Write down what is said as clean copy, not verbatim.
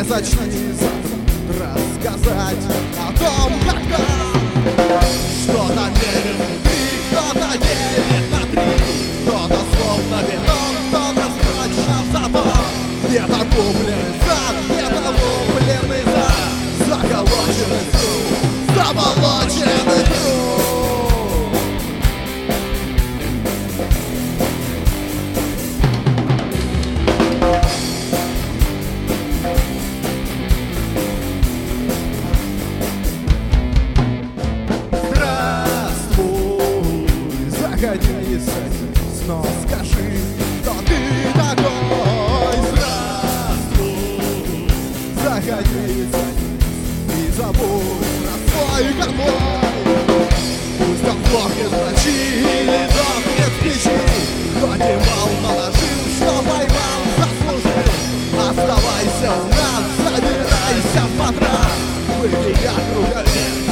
Не зачни рассказать о том, когда что-то верит внутри, кто-то едет на три, кто-то словно бетон, кто-то скачет в забор. Где-то купленный зад, где-то купленный зад, заколоченный труп, заболоченный труп. Заходи с этим, снова скажи, кто ты такой. Здравствуй, заходи с этим и забудь про свой конвой. Пусть он плохнет в ночи или дохнет в печи, хоть и вал наложил, что поймал, заслужил. Оставайся у нас, забирайся в матрас, выпей как рукавец.